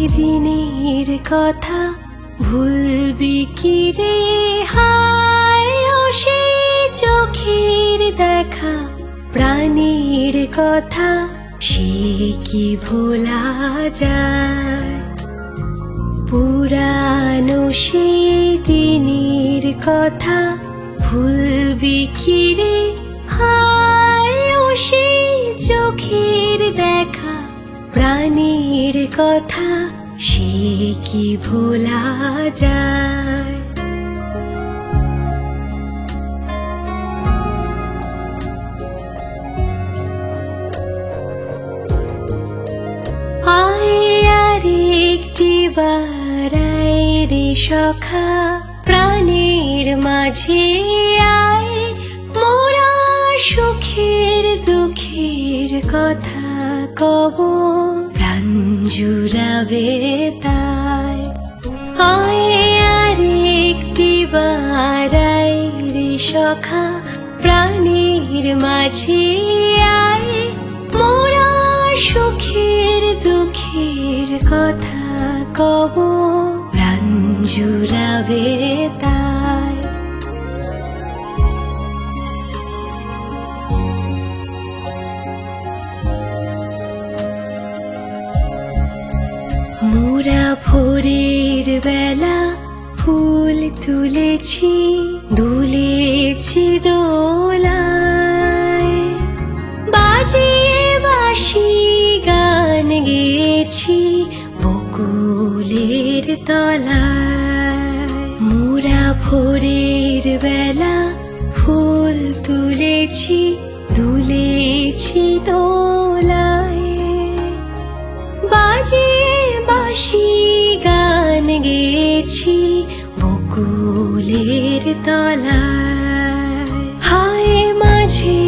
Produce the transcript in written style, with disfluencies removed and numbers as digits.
দিনের কথা ভুলবি কি রে হায় ও সেই চোখের দেখা প্রাণীর কথা সে কি ভোলা যায় পুরানো সেই দিনের কথা ভুলবি কি রে হায় ও সেই চোখের দেখা প্রাণীর কথা সে কি ভোলা যায় আয় আর একটি বার আয় রে সখা প্রাণের মাঝে আয় মোরা সুখের দুঃখের কথা কব প্রাণ জুড়াবে তাই আয় আর একটি বার আয় রে সখা প্রাণের মাঝে আয় মোরা সুখের দুঃখের কথা কব প্রাণ জুড়াবে তাই মোরা ভোরের বেলা ফুল তুলেছি দুলেছি দোলায় বাজিয়ে বাঁশি গান গেয়েছি বকুলের তলায় মোরা ভোরের বেলা ফুল তুলেছি দুলেছি দোলায় বাজিয়ে বাঁশি গান গেয়েছি বকুলের তলায় হায় মাঝে